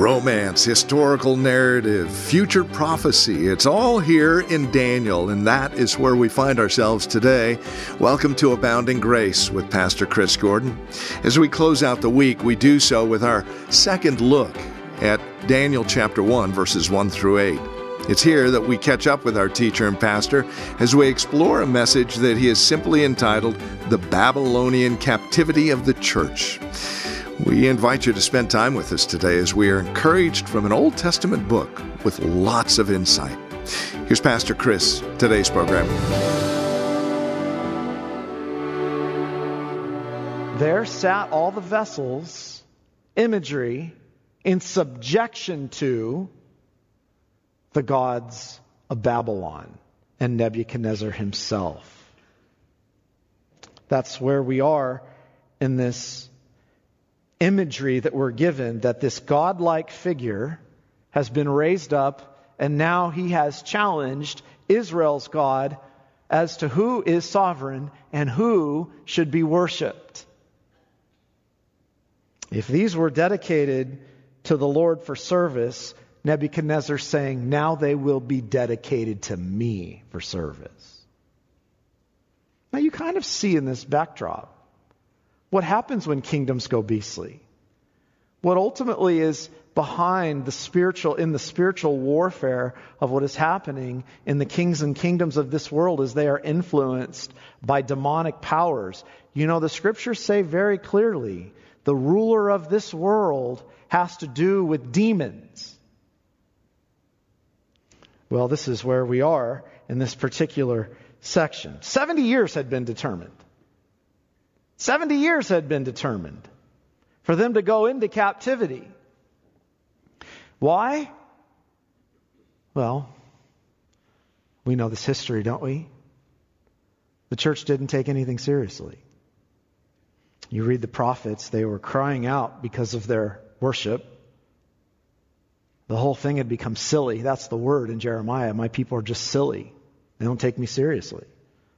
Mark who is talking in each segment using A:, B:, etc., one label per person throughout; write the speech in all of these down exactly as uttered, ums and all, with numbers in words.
A: Romance, historical narrative, future prophecy, it's all here in Daniel, and that is where we find ourselves today. Welcome to Abounding Grace with Pastor Chris Gordon. As we close out the week, we do so with our second look at Daniel chapter one, verses one through eight. It's here that we catch up with our teacher and pastor as we explore a message that he has simply entitled, The Babylonian Captivity of the Church. We invite you to spend time with us today as we are encouraged from an Old Testament book with lots of insight. Here's Pastor Chris, today's program.
B: There sat all the vessels, imagery, in subjection to the gods of Babylon and Nebuchadnezzar himself. That's where we are in this imagery that we're given, that this godlike figure has been raised up, and now he has challenged Israel's God as to who is sovereign and who should be worshipped. If these were dedicated to the Lord for service, Nebuchadnezzar saying, now they will be dedicated to me for service. Now you kind of see in this backdrop what happens when kingdoms go beastly. What ultimately is behind the spiritual, in the spiritual warfare of what is happening in the kings and kingdoms of this world is they are influenced by demonic powers. You know, the scriptures say very clearly, the ruler of this world has to do with demons. Well, this is where we are in this particular section. Seventy years had been determined. Seventy years had been determined for them to go into captivity. Why? Well, we know this history, don't we? The church didn't take anything seriously. You read the prophets, they were crying out because of their worship. The whole thing had become silly. That's the word in Jeremiah. My people are just silly. They don't take me seriously.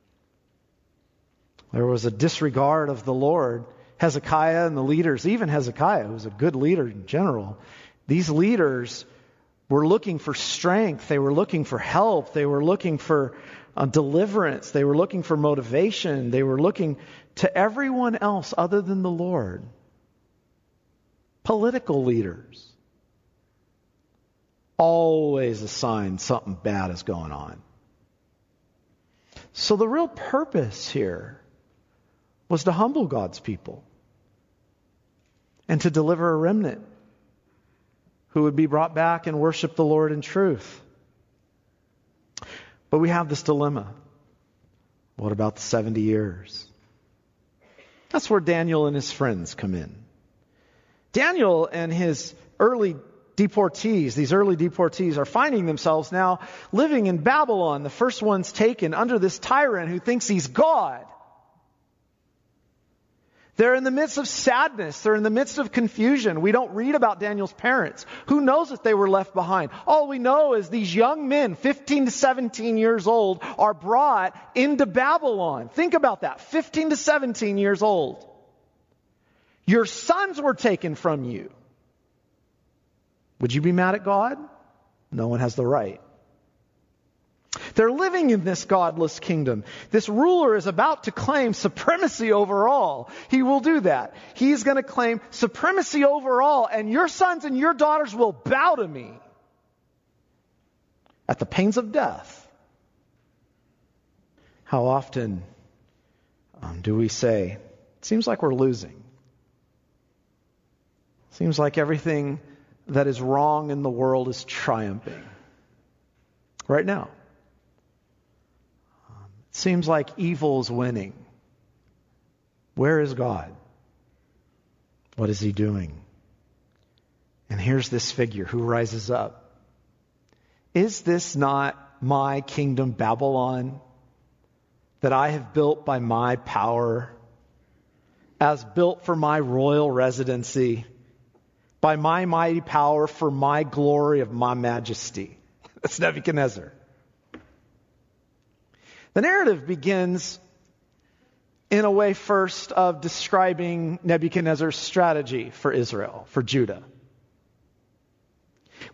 B: There was a disregard of the Lord. Hezekiah and the leaders, even Hezekiah, who was a good leader in general, these leaders were looking for strength. They were looking for help. They were looking for uh, deliverance. They were looking for motivation. They were looking to everyone else other than the Lord. Political leaders. Always a sign something bad is going on. So the real purpose here was to humble God's people and to deliver a remnant who would be brought back and worship the Lord in truth. But we have this dilemma. What about the seventy years? That's where Daniel and his friends come in. Daniel and his early deportees, these early deportees are finding themselves now living in Babylon, the first ones taken under this tyrant who thinks he's God. They're in the midst of sadness. They're in the midst of confusion. We don't read about Daniel's parents. Who knows if they were left behind? All we know is these young men, fifteen to seventeen years old, are brought into Babylon. Think about that, fifteen to seventeen years old. Your sons were taken from you. Would you be mad at God? No one has the right. They're living in this godless kingdom. This ruler is about to claim supremacy over all. He will do that. He's going to claim supremacy over all, and your sons and your daughters will bow to me at the pains of death. How often um, do we say, it seems like we're losing. Seems like everything that is wrong in the world is triumphing right now. Um, it seems like evil is winning. Where is God? What is he doing? And here's this figure who rises up. Is this not my kingdom Babylon that I have built by my power, as built for my royal residency, by my mighty power, for my glory of my majesty? That's Nebuchadnezzar. The narrative begins in a way first of describing Nebuchadnezzar's strategy for Israel, for Judah.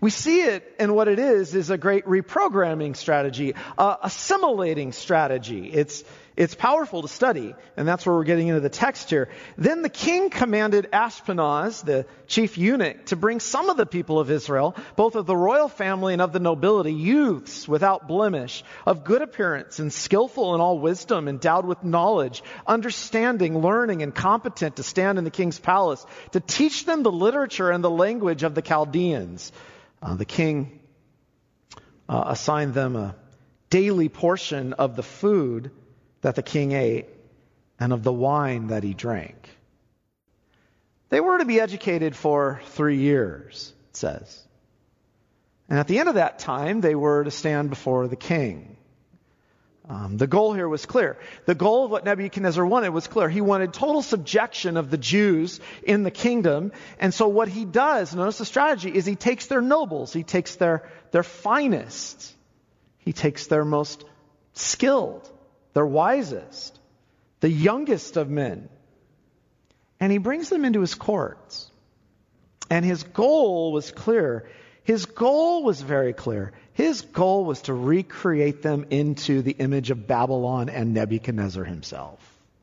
B: We see it, and what it is is a great reprogramming strategy, uh, assimilating strategy. It's it's powerful to study, and that's where we're getting into the text here. Then the king commanded Ashpenaz, the chief eunuch, to bring some of the people of Israel, both of the royal family and of the nobility, youths without blemish, of good appearance and skillful in all wisdom, endowed with knowledge, understanding, learning, and competent to stand in the king's palace, to teach them the literature and the language of the Chaldeans. Uh, the king uh, assigned them a daily portion of the food that the king ate and of the wine that he drank. They were to be educated for three years, it says. And at the end of that time, they were to stand before the king. Um, the goal here was clear. The goal of what Nebuchadnezzar wanted was clear. He wanted total subjection of the Jews in the kingdom. And so what he does, notice the strategy, is he takes their nobles. He takes their, their finest. He takes their most skilled, their wisest, the youngest of men. And he brings them into his courts. And his goal was clear. His goal was very clear. His goal was to recreate them into the image of Babylon and Nebuchadnezzar himself.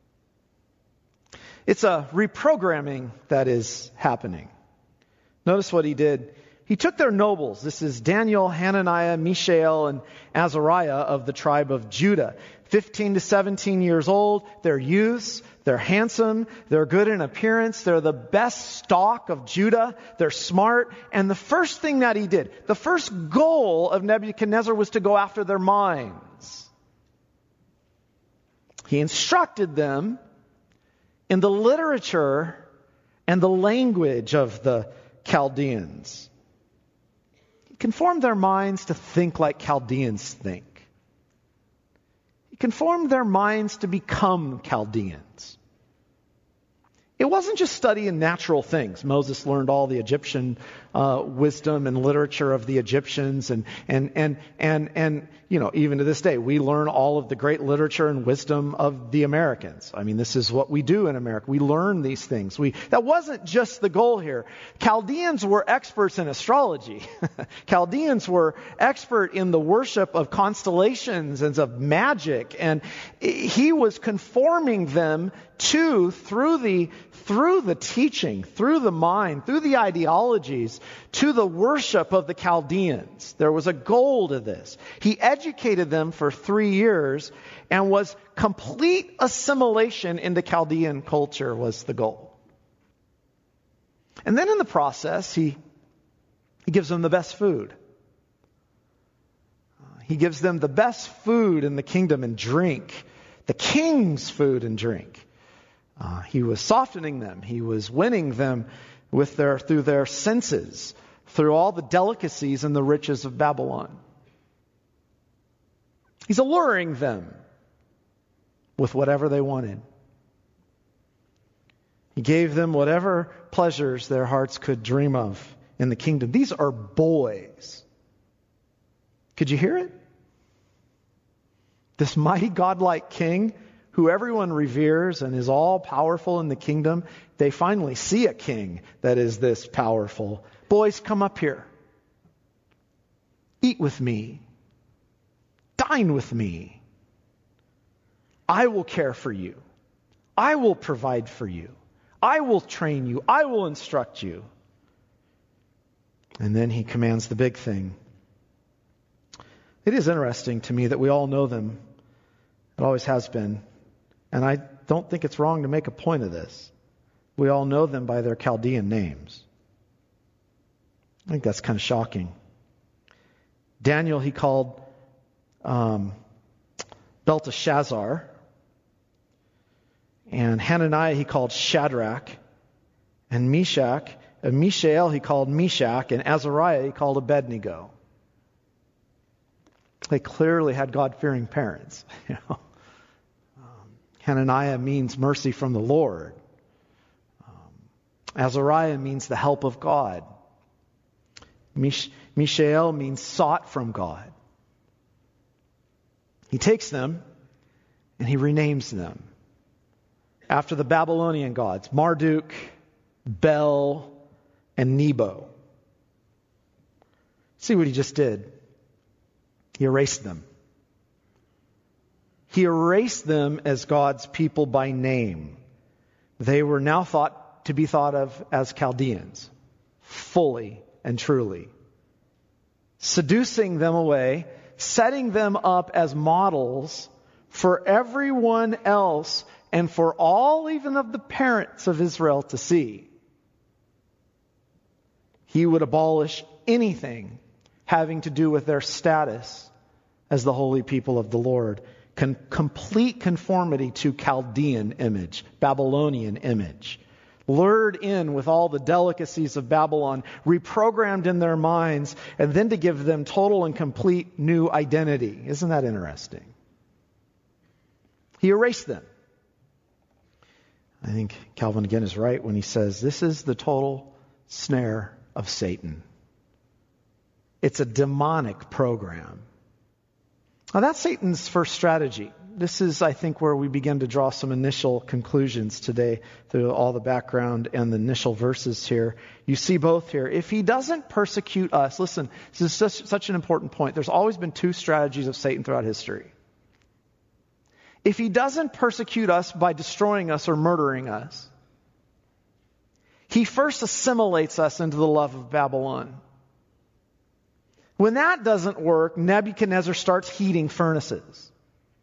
B: It's a reprogramming that is happening. Notice what he did. He took their nobles. This is Daniel, Hananiah, Mishael, and Azariah of the tribe of Judah. fifteen to seventeen years old. They're youths. They're handsome. They're good in appearance. They're the best stock of Judah. They're smart. And the first thing that he did, the first goal of Nebuchadnezzar was to go after their minds. He instructed them in the literature and the language of the Chaldeans. He conformed their minds to think like Chaldeans think. He conformed their minds to become Chaldeans. It wasn't just studying natural things. Moses learned all the Egyptian uh, wisdom and literature of the Egyptians, and and and and and you know, even to this day, we learn all of the great literature and wisdom of the Americans. I mean, this is what we do in America. We learn these things. We that wasn't just the goal here. Chaldeans were experts in astrology. Chaldeans were expert in the worship of constellations and of magic, and he was conforming them to through the through the teaching, through the mind, through the ideologies, to the worship of the Chaldeans. There was a goal to this. He educated them for three years and was complete assimilation into Chaldean culture was the goal. And then in the process, he, he gives them the best food. Uh, he gives them the best food in the kingdom and drink, the king's food and drink. Uh, he was softening them. He was winning them with their through their senses, through all the delicacies and the riches of Babylon. He's alluring them with whatever they wanted. He gave them whatever pleasures their hearts could dream of in the kingdom. These are boys. Could you hear it? This mighty godlike king who everyone reveres and is all powerful in the kingdom, they finally see a king that is this powerful. Boys, come up here. Eat with me. Dine with me. I will care for you. I will provide for you. I will train you. I will instruct you. And then he commands the big thing. It is interesting to me that we all know them. It always has been. And I don't think it's wrong to make a point of this. We all know them by their Chaldean names. I think that's kind of shocking. Daniel, he called um, Belteshazzar. And Hananiah, he called Shadrach. And Meshach, and Mishael, he called Meshach. And Azariah, he called Abednego. They clearly had God-fearing parents, you know. Hananiah means mercy from the Lord. Um, Azariah means the help of God. Mish- Mishael means sought from God. He takes them and he renames them after the Babylonian gods, Marduk, Bel, and Nebo. See what he just did? He erased them. He erased them as God's people by name. They were now thought to be thought of as Chaldeans, fully and truly. Seducing them away, setting them up as models for everyone else and for all even of the parents of Israel to see. He would abolish anything having to do with their status as the holy people of the Lord. Con- complete conformity to Chaldean image, Babylonian image. Lured in with all the delicacies of Babylon, reprogrammed in their minds, and then to give them total and complete new identity. Isn't that interesting? He erased them. I think Calvin again is right when he says this is the total snare of Satan. It's a demonic program. Now that's Satan's first strategy. This is, I think, where we begin to draw some initial conclusions today through all the background and the initial verses here. You see both here. If he doesn't persecute us, listen, this is such, such an important point. There's always been two strategies of Satan throughout history. If he doesn't persecute us by destroying us or murdering us, he first assimilates us into the love of Babylon. When that doesn't work, Nebuchadnezzar starts heating furnaces.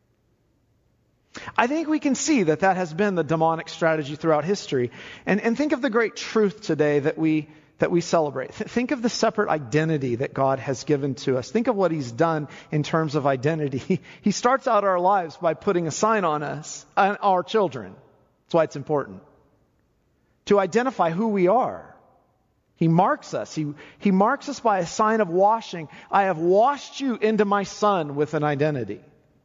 B: I think we can see that that has been the demonic strategy throughout history. And, and think of the great truth today that we that we celebrate. Th- think of the separate identity that God has given to us. Think of what he's done in terms of identity. He, he starts out our lives by putting a sign on us, on our children. That's why it's important. To identify who we are. He marks us. He, he marks us by a sign of washing. I have washed you into my Son with an identity.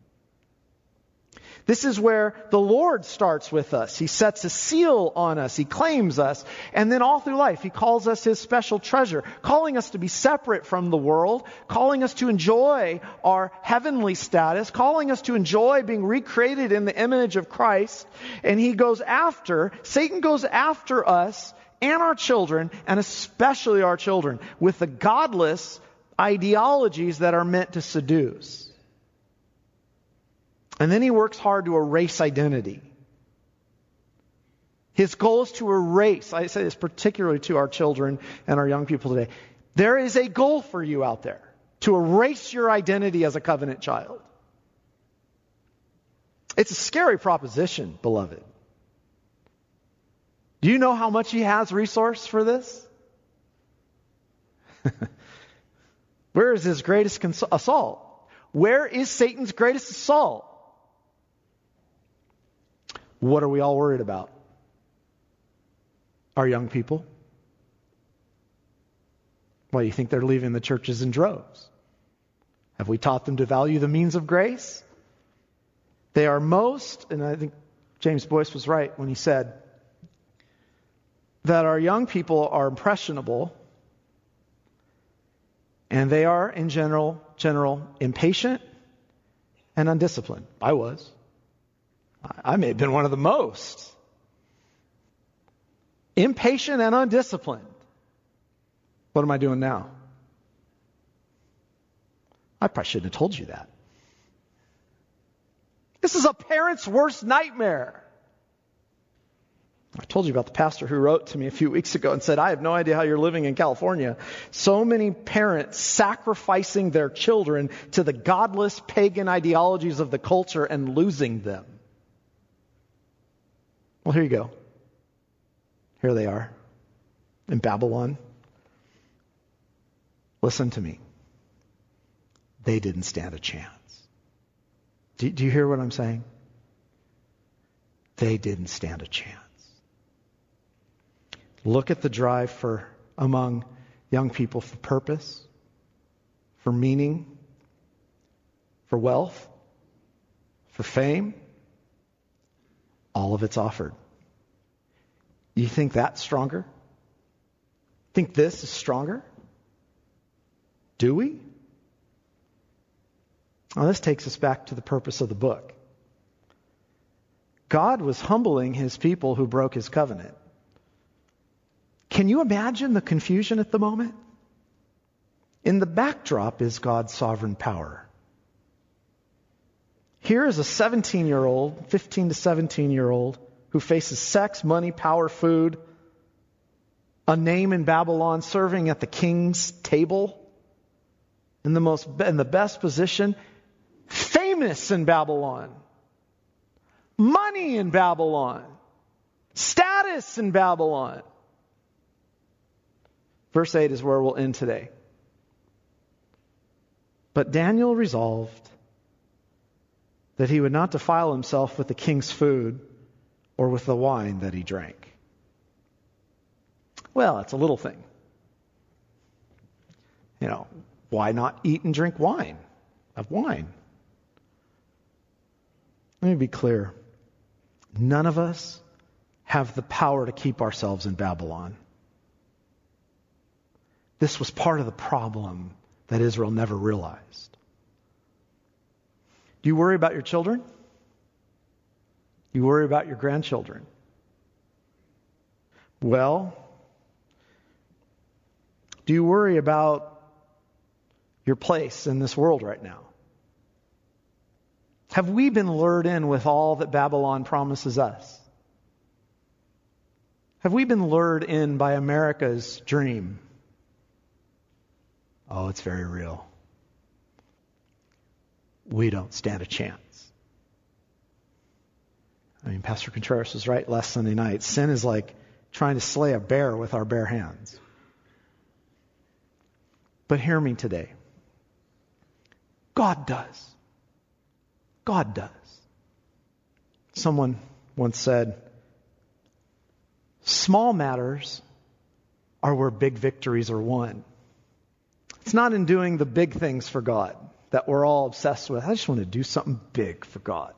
B: This is where the Lord starts with us. He sets a seal on us. He claims us. And then all through life, he calls us his special treasure, calling us to be separate from the world, calling us to enjoy our heavenly status, calling us to enjoy being recreated in the image of Christ. And he goes after, Satan goes after us and our children, and especially our children, with the godless ideologies that are meant to seduce. And then he works hard to erase identity. His goal is to erase, I say this particularly to our children and our young people today. There is a goal for you out there to erase your identity as a covenant child. It's a scary proposition, beloved. Do you know how much he has resource for this? Where is his greatest cons- assault? Where is Satan's greatest assault? What are we all worried about? Our young people. Why do you think they're leaving the churches in droves? Have we taught them to value the means of grace? They are most, and I think James Boyce was right when he said that our young people are impressionable and they are in general, general impatient and undisciplined. I was. I may have been one of the most. Impatient and undisciplined. What am I doing now? I probably shouldn't have told you that. This is a parent's worst nightmare. I told you about the pastor who wrote to me a few weeks ago and said, I have no idea how you're living in California. So many parents sacrificing their children to the godless pagan ideologies of the culture and losing them. Well, here you go. Here they are in Babylon. Listen to me. They didn't stand a chance. Do, do you hear what I'm saying? They didn't stand a chance. Look at the drive for among young people for purpose, for meaning, for wealth, for fame. All of it's offered. You think that's stronger? Think this is stronger? Do we? Well, this takes us back to the purpose of the book. God was humbling his people who broke his covenant. Can you imagine the confusion at the moment? In the backdrop is God's sovereign power. Here is a seventeen-year-old, fifteen to seventeen-year-old, who faces sex, money, power, food, a name in Babylon, serving at the king's table, in the most, in the best position, famous in Babylon, money in Babylon, status in Babylon. Verse eight is where we'll end today. But Daniel resolved that he would not defile himself with the king's food or with the wine that he drank. Well, it's a little thing. You know, why not eat and drink wine? Of wine. Let me be clear. None of us have the power to keep ourselves in Babylon. This was part of the problem that Israel never realized. Do you worry about your children? Do you worry about your grandchildren? Well, do you worry about your place in this world right now? Have we been lured in with all that Babylon promises us? Have we been lured in by America's dream? Oh, it's very real. We don't stand a chance. I mean, Pastor Contreras was right last Sunday night. Sin is like trying to slay a bear with our bare hands. But hear me today. God does. God does. Someone once said, small matters are where big victories are won. It's not in doing the big things for God that we're all obsessed with. I just want to do something big for God.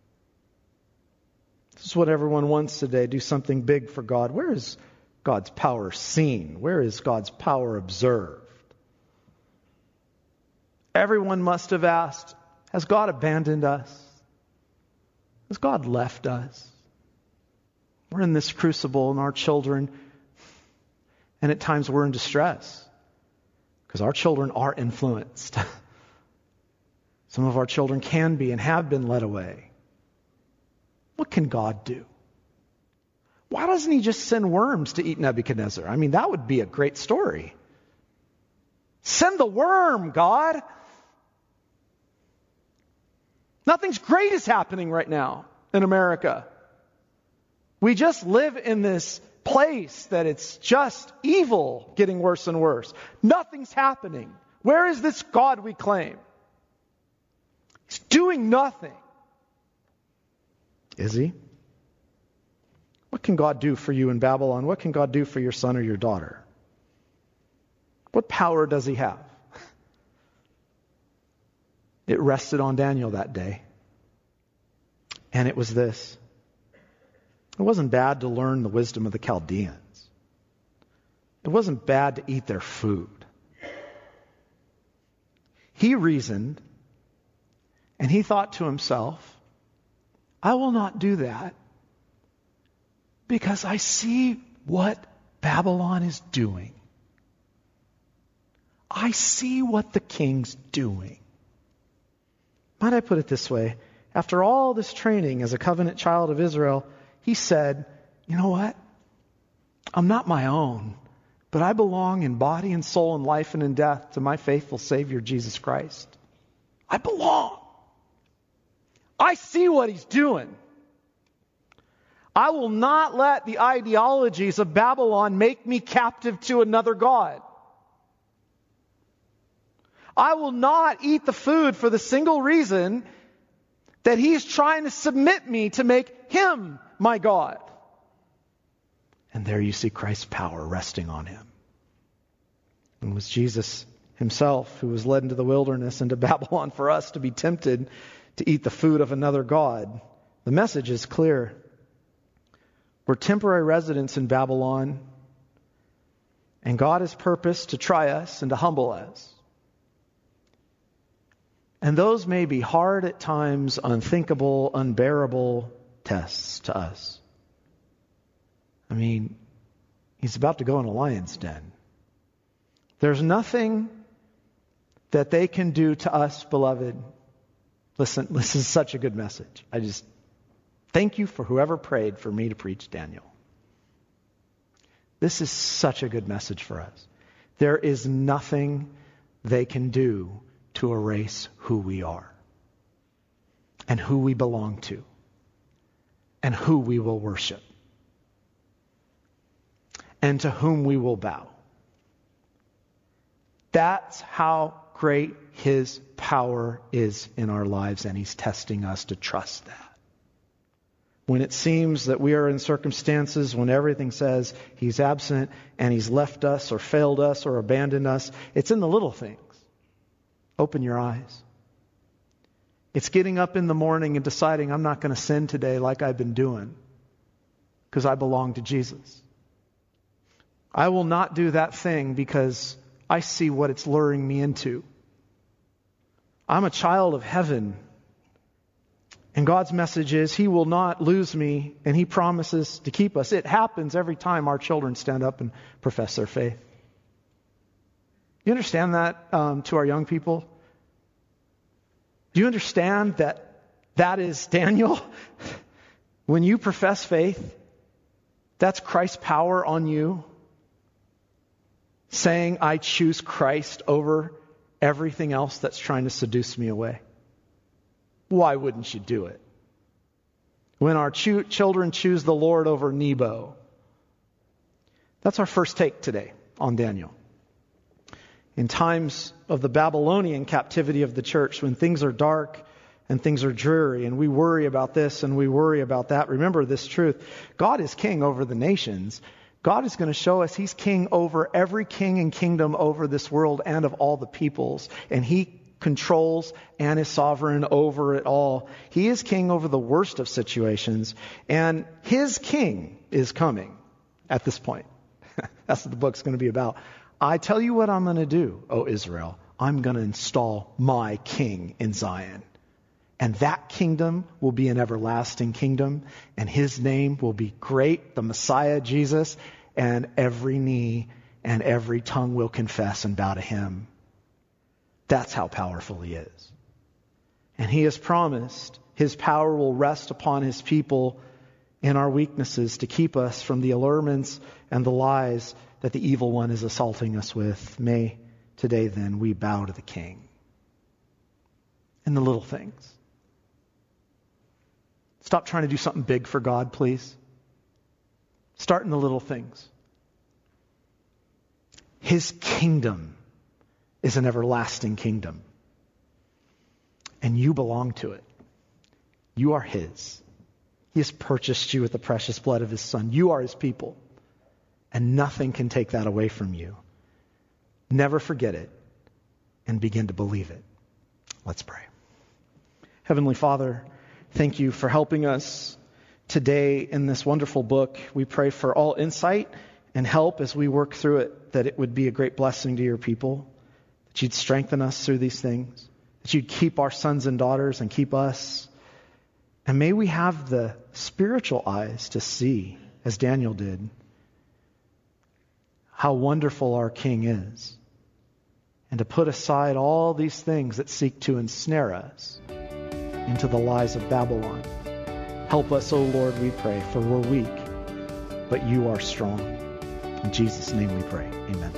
B: This is what everyone wants today, do something big for God. Where is God's power seen? Where is God's power observed? Everyone must have asked, has God abandoned us? Has God left us? We're in this crucible and our children, and at times we're in distress because our children are influenced. Some of our children can be and have been led away. What can God do? Why doesn't he just send worms to eat Nebuchadnezzar? I mean, that would be a great story. Send the worm, God. Nothing's great is happening right now in America. We just live in this place that it's just evil getting worse and worse. Nothing's happening. Where is this God we claim? He's doing nothing. Is he? What can God do for you in Babylon? What can God do for your son or your daughter? What power does he have? It rested on Daniel that day. And it was this. It wasn't bad to learn the wisdom of the Chaldeans. It wasn't bad to eat their food. He reasoned, and he thought to himself, I will not do that because I see what Babylon is doing. I see what the king's doing. Might I put it this way? After all this training as a covenant child of Israel, he said, you know what? I'm not my own, but I belong in body and soul and life and in death to my faithful Savior, Jesus Christ. I belong. I see what he's doing. I will not let the ideologies of Babylon make me captive to another god. I will not eat the food for the single reason that he's trying to submit me to make him my God. And there you see Christ's power resting on him. And it was Jesus himself who was led into the wilderness, into Babylon, for us to be tempted to eat the food of another god. The message is clear. We're temporary residents in Babylon, and God has purposed to try us and to humble us. And those may be hard at times, unthinkable, unbearable tests to us. I mean, he's about to go in a lion's den. There's nothing that they can do to us, beloved. Listen, this is such a good message. I just thank you for whoever prayed for me to preach Daniel. This is such a good message for us. There is nothing they can do to erase who we are and who we belong to and who we will worship and to whom we will bow. That's how great His power is in our lives, and He's testing us to trust that. When it seems that we are in circumstances when everything says He's absent and He's left us or failed us or abandoned us, it's in the little things. Open your eyes. It's getting up in the morning and deciding I'm not going to sin today like I've been doing because I belong to Jesus. I will not do that thing because I see what it's luring me into. I'm a child of heaven. And God's message is He will not lose me, and He promises to keep us. It happens every time our children stand up and profess their faith. You understand that um, to our young people? Do you understand that that is Daniel? When you profess faith, that's Christ's power on you, saying, I choose Christ over everything else that's trying to seduce me away. Why wouldn't you do it? When our cho- children choose the Lord over Nebo. That's our first take today on Daniel. In times of the Babylonian captivity of the church, when things are dark and things are dreary and we worry about this and we worry about that, remember this truth. God is king over the nations. God is going to show us He's king over every king and kingdom over this world and of all the peoples. And He controls and is sovereign over it all. He is king over the worst of situations. And His king is coming at this point. That's what the book's going to be about. I tell you what I'm going to do, O Israel. I'm going to install my king in Zion. And that kingdom will be an everlasting kingdom. And His name will be great, the Messiah, Jesus. And every knee and every tongue will confess and bow to Him. That's how powerful He is. And He has promised His power will rest upon His people in our weaknesses to keep us from the allurements and the lies that the evil one is assaulting us with. May today then we bow to the King. In the little things. Stop trying to do something big for God, please. Start in the little things. His kingdom is an everlasting kingdom. And you belong to it. You are His. He has purchased you with the precious blood of His Son. You are His people. And nothing can take that away from you. Never forget it and begin to believe it. Let's pray. Heavenly Father, thank You for helping us today in this wonderful book. We pray for all insight and help as we work through it, that it would be a great blessing to Your people, that You'd strengthen us through these things, that You'd keep our sons and daughters and keep us. And may we have the spiritual eyes to see, as Daniel did, how wonderful our King is, and to put aside all these things that seek to ensnare us into the lies of Babylon. Help us, O Lord, we pray, for we're weak, but You are strong. In Jesus' name we pray. Amen.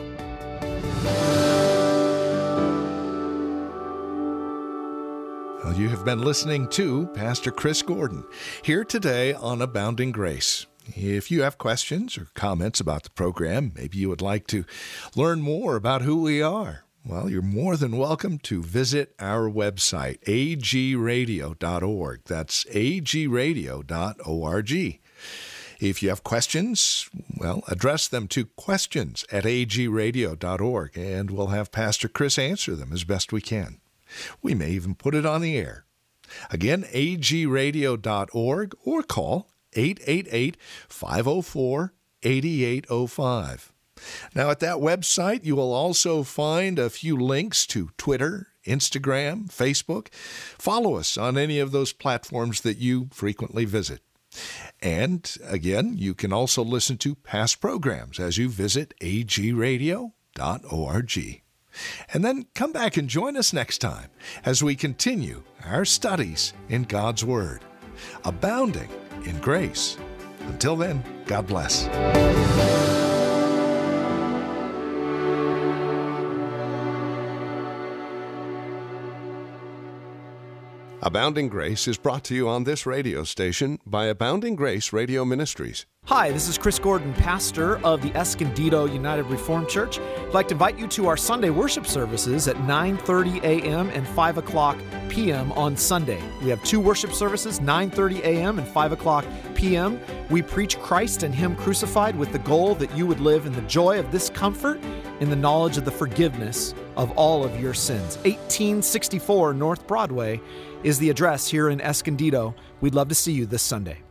A: Well, you have been listening to Pastor Chris Gordon here today on Abounding Grace. If you have questions or comments about the program, maybe you would like to learn more about who we are, well, you're more than welcome to visit our website, a g radio dot org. That's a g radio dot org. If you have questions, well, address them to questions at a g radio dot org, and we'll have Pastor Chris answer them as best we can. We may even put it on the air. Again, a g radio dot org, or call eight eight eight, five oh four, eight eight oh five. Now, at that website, you will also find a few links to Twitter, Instagram, Facebook. Follow us on any of those platforms that you frequently visit. And, again, you can also listen to past programs as you visit a g radio dot org. And then come back and join us next time as we continue our studies in God's Word, abounding in grace. Until then, God bless. Abounding Grace is brought to you on this radio station by Abounding Grace Radio Ministries.
B: Hi, this is Chris Gordon, pastor of the Escondido United Reformed Church. I'd like to invite you to our Sunday worship services at nine thirty a.m. and five o'clock p.m. on Sunday. We have two worship services, nine thirty a.m. and five o'clock p.m. We preach Christ and Him crucified with the goal that you would live in the joy of this comfort, in the knowledge of the forgiveness of all of your sins. eighteen sixty-four North Broadway is the address here in Escondido. We'd love to see you this Sunday.